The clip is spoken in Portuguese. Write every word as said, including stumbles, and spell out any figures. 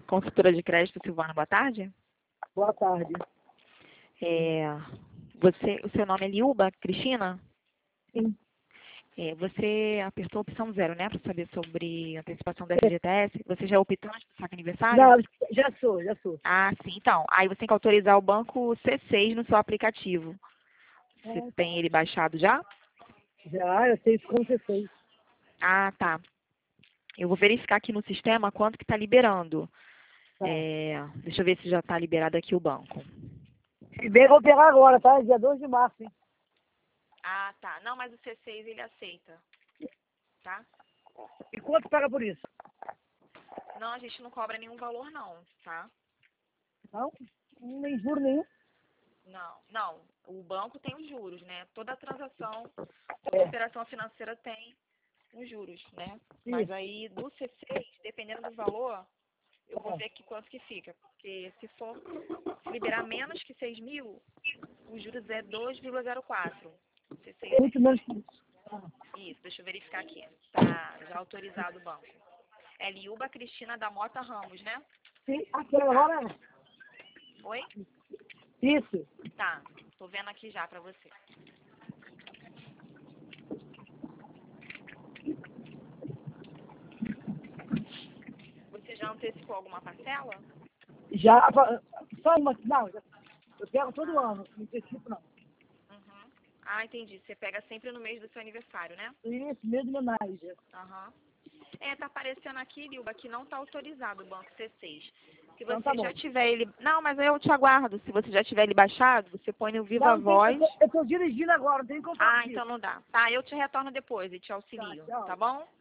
Consultora de crédito, Silvana, boa tarde. Boa tarde. É, você, o seu nome é Liuba Cristina? Sim. É, você apertou a opção zero, né, para saber sobre antecipação do F G T S. Você já é optante do saque aniversário? Não, já sou, já sou. Ah, sim. Então, aí você tem que autorizar o banco C seis no seu aplicativo. Você Ah, tem ele baixado já? já, eu sei como você fez. Ah, tá. Eu vou verificar aqui no sistema quanto que está liberando. Tá. É, deixa eu ver se já está liberado aqui o banco. Se bem, eu vou pegar agora, tá? Dia doze de março, hein? Ah, tá. Não, mas o C seis ele aceita, tá? E quanto paga por isso? Não, a gente não cobra nenhum valor não, tá? Não? Nem juro nenhum. Não, não. O banco tem os juros, né? Toda transação, toda É, operação financeira tem os juros, né? Mas isso. aí do C seis, dependendo do valor, eu vou É. ver aqui quanto que fica. Porque se for se liberar menos que seis mil, os juros é dois vírgula zero quatro. C seis É é. muito menos que isso. Isso, deixa eu verificar aqui. Tá já autorizado o banco. É Liuba Cristina da Mota Ramos, né? Sim, aqui agora Oi? é. Isso. Tá, tô vendo aqui já pra você. Você já antecipou alguma parcela? Já, só uma, não, já- eu pego todo Ah, ano, não antecipo não. uhum. Ah, entendi. Você pega sempre no mês do seu aniversário, né? Isso, mesmo homenagem. Aham. É, tá aparecendo aqui, Liuba, que não tá autorizado o banco C seis. Se Então tá você bom. já tiver ele... Não, mas eu te aguardo. Se você já tiver ele baixado, você põe no Viva Não, não tem, eu, Voz. tô, eu tô dirigindo agora, não tem como falar Ah, contigo. então não dá. Tá, eu te retorno depois e te Tá, auxilio, tchau. tá bom?